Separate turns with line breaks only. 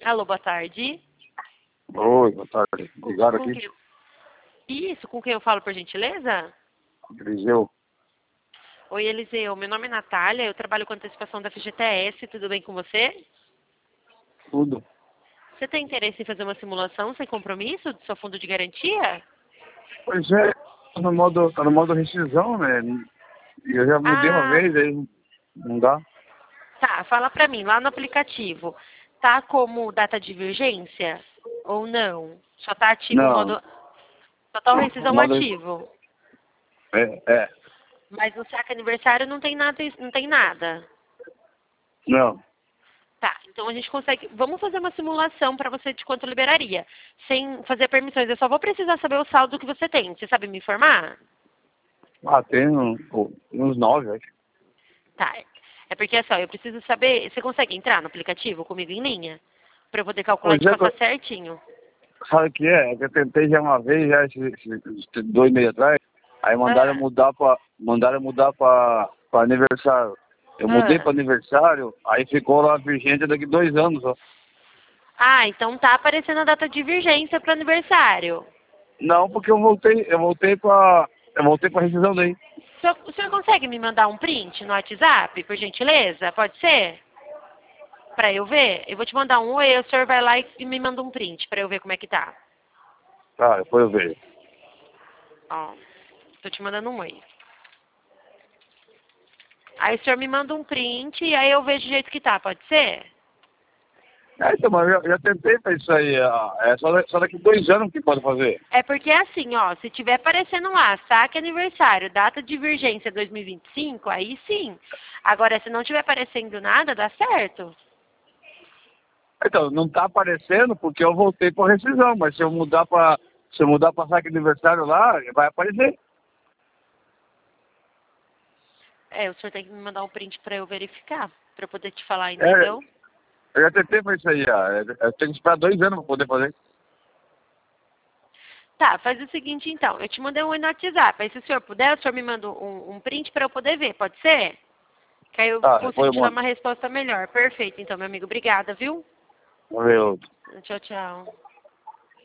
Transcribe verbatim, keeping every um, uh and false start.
Alô, boa tarde.
Oi, boa tarde. Ligaram
Com
aqui?
quem... Isso, com quem eu falo, por gentileza?
Eliseu.
Oi, Eliseu. Meu nome é Natália, eu trabalho com antecipação da F G T S. Tudo bem com você?
Tudo.
Você tem interesse em fazer uma simulação sem compromisso do seu fundo de garantia?
Pois é, tá no modo, tá no modo rescisão, né? E eu já mudei uma
Ah,
vez, aí não dá.
tá. Fala pra mim, lá no aplicativo, tá como data de virgência ou não? Só tá ativo o
Não,
modo... Só tá o
o
rescisão
modo
ativo.
é, é,
Mas no saque aniversário não tem nada, não tem nada.
não.
Tá, então a gente consegue. Vamos fazer uma simulação para você de quanto liberaria. Sem fazer permissões. Eu só vou precisar saber o saldo que você tem. Você sabe me informar?
Ah, tem um- uns nove, acho.
Tá. É porque assim, ó, eu preciso saber. Você consegue entrar no aplicativo comigo em linha? Para eu poder calcular e
Pois
te
é,
passar
co-
certinho.
sabe o que é? É que eu tentei já uma vez, já esse, esse, dois meses atrás, aí mandaram
Ah,
mudar pra, mandaram mudar pra, pra aniversário. Eu mudei
ah.
pra aniversário, aí ficou lá vigente daqui dois anos, ó.
Ah, então tá aparecendo a data de virgência para aniversário.
Não, porque eu voltei, eu voltei pra, eu voltei pra rescisão daí.
O senhor, o senhor consegue me mandar um print no WhatsApp, por gentileza? Pode ser? Pra eu ver? Eu vou te mandar um oi, o senhor vai lá e me manda um print pra eu ver como é que tá.
Tá, depois eu vejo.
Ó, tô te mandando um oi. Aí o senhor me manda um print e aí eu vejo o jeito que tá, pode ser?
É, então, mas eu já, já tentei pra isso aí, ah, é só, da- só daqui dois anos que pode fazer.
É porque é assim, ó, se tiver aparecendo lá, saque aniversário, data de virgência dois mil e vinte e cinco, aí sim. Agora, se não tiver aparecendo nada, dá certo.
Então, não tá aparecendo porque eu voltei pra rescisão, mas se eu mudar pra, se eu mudar pra saque aniversário lá, vai aparecer.
É, o senhor tem que me mandar um print pra eu verificar, pra eu poder te falar,
É,
entendeu?
eu já tentei pra isso aí, ah, eu tenho que esperar dois anos pra poder fazer.
Tá, faz o seguinte então, eu te mandei um oi no WhatsApp, aí se o senhor puder, o senhor me manda um, um print pra eu poder ver, pode ser? Que aí eu
Tá, depois
consigo
eu
te dar
mando.
uma resposta melhor. Perfeito, então, meu amigo. Obrigada, viu?
Vamos ver.
Tchau, tchau.